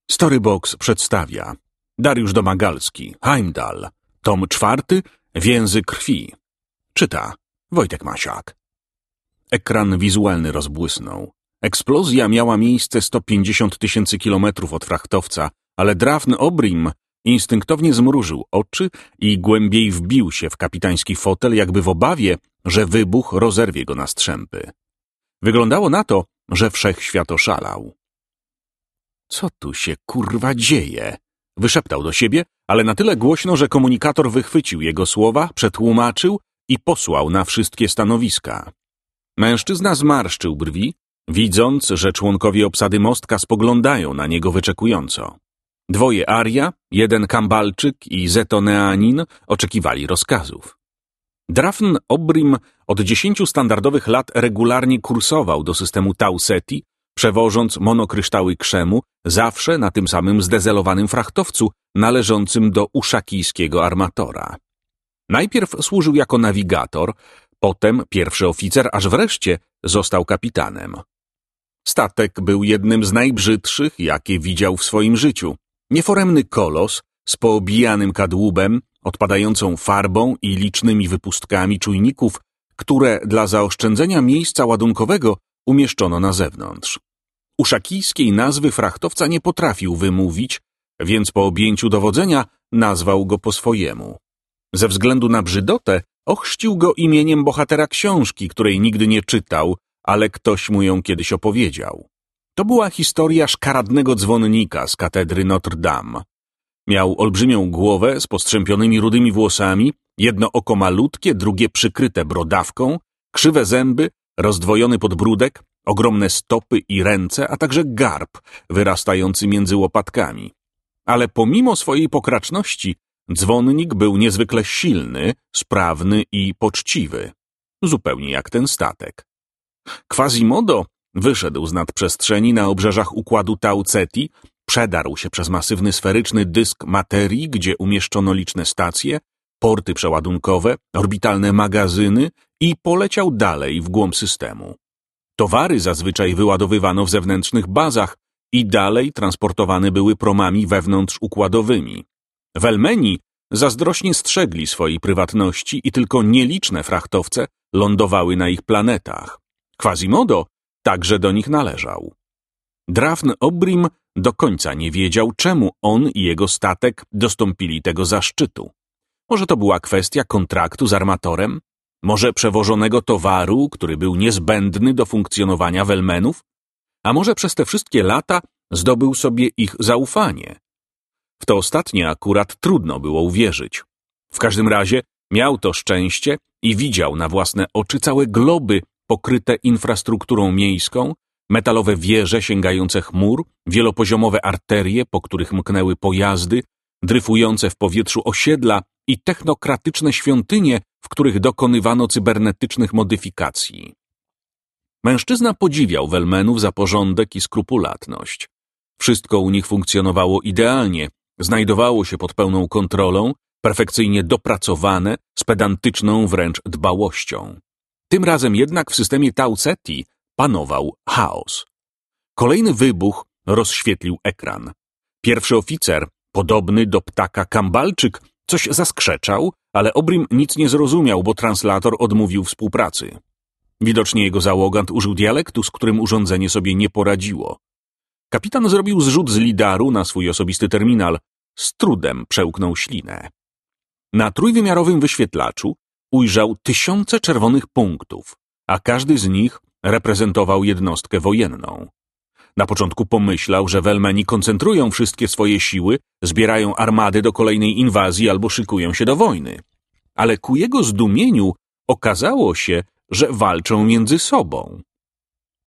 Storybox przedstawia Dariusz Domagalski, Heimdall, tom 4, Więzy krwi. Czyta Wojtek Masiak. Ekran wizualny rozbłysnął. Eksplozja miała miejsce 150 000 kilometrów od frachtowca, ale Drafn Obrim instynktownie zmrużył oczy i głębiej wbił się w kapitański fotel, jakby w obawie, że wybuch rozerwie go na strzępy. Wyglądało na to, że wszechświat oszalał. Co tu się kurwa dzieje? Wyszeptał do siebie, ale na tyle głośno, że komunikator wychwycił jego słowa, przetłumaczył i posłał na wszystkie stanowiska. Mężczyzna zmarszczył brwi, widząc, że członkowie obsady mostka spoglądają na niego wyczekująco. 2 Aria, 1 Kambalczyk i Zetoneanin oczekiwali rozkazów. Drafn Obrim od 10 standardowych lat regularnie kursował do systemu Tau Ceti, przewożąc monokryształy krzemu zawsze na tym samym zdezelowanym frachtowcu należącym do uszakijskiego armatora. Najpierw służył jako nawigator, potem pierwszy oficer, aż wreszcie został kapitanem. Statek był jednym z najbrzydszych, jakie widział w swoim życiu. Nieforemny kolos z poobijanym kadłubem, odpadającą farbą i licznymi wypustkami czujników, które dla zaoszczędzenia miejsca ładunkowego umieszczono na zewnątrz. Uszakijskiej nazwy frachtowca nie potrafił wymówić, więc po objęciu dowodzenia nazwał go po swojemu. Ze względu na brzydotę ochrzcił go imieniem bohatera książki, której nigdy nie czytał, ale ktoś mu ją kiedyś opowiedział. To była historia szkaradnego dzwonnika z katedry Notre Dame. Miał olbrzymią głowę z postrzępionymi rudymi włosami, jedno oko malutkie, drugie przykryte brodawką, krzywe zęby, rozdwojony podbródek, ogromne stopy i ręce, a także garb wyrastający między łopatkami. Ale pomimo swojej pokraczności, dzwonnik był niezwykle silny, sprawny i poczciwy. Zupełnie jak ten statek. Quasimodo wyszedł z nadprzestrzeni na obrzeżach układu Tau Ceti, przedarł się przez masywny sferyczny dysk materii, gdzie umieszczono liczne stacje, porty przeładunkowe, orbitalne magazyny i poleciał dalej w głąb systemu. Towary zazwyczaj wyładowywano w zewnętrznych bazach i dalej transportowane były promami wewnątrzukładowymi. Welmeni zazdrośnie strzegli swojej prywatności i tylko nieliczne frachtowce lądowały na ich planetach. Quasimodo także do nich należał. Drafn Obrim do końca nie wiedział, czemu on i jego statek dostąpili tego zaszczytu. Może to była kwestia kontraktu z armatorem? Może przewożonego towaru, który był niezbędny do funkcjonowania Welmenów? A może przez te wszystkie lata zdobył sobie ich zaufanie? W to ostatnie akurat trudno było uwierzyć. W każdym razie miał to szczęście i widział na własne oczy całe globy pokryte infrastrukturą miejską, metalowe wieże sięgające chmur, wielopoziomowe arterie, po których mknęły pojazdy, dryfujące w powietrzu osiedla i technokratyczne świątynie, w których dokonywano cybernetycznych modyfikacji. Mężczyzna podziwiał Welmenów za porządek i skrupulatność. Wszystko u nich funkcjonowało idealnie, znajdowało się pod pełną kontrolą, perfekcyjnie dopracowane, z pedantyczną wręcz dbałością. Tym razem jednak w systemie Tau Ceti panował chaos. Kolejny wybuch rozświetlił ekran. Pierwszy oficer, podobny do ptaka Kambalczyk, coś zaskrzeczał, ale Obrim nic nie zrozumiał, bo translator odmówił współpracy. Widocznie jego załogant użył dialektu, z którym urządzenie sobie nie poradziło. Kapitan zrobił zrzut z lidaru na swój osobisty terminal. Z trudem przełknął ślinę. Na trójwymiarowym wyświetlaczu ujrzał tysiące czerwonych punktów, a każdy z nich reprezentował jednostkę wojenną. Na początku pomyślał, że Welmeni koncentrują wszystkie swoje siły, zbierają armady do kolejnej inwazji albo szykują się do wojny. Ale ku jego zdumieniu okazało się, że walczą między sobą.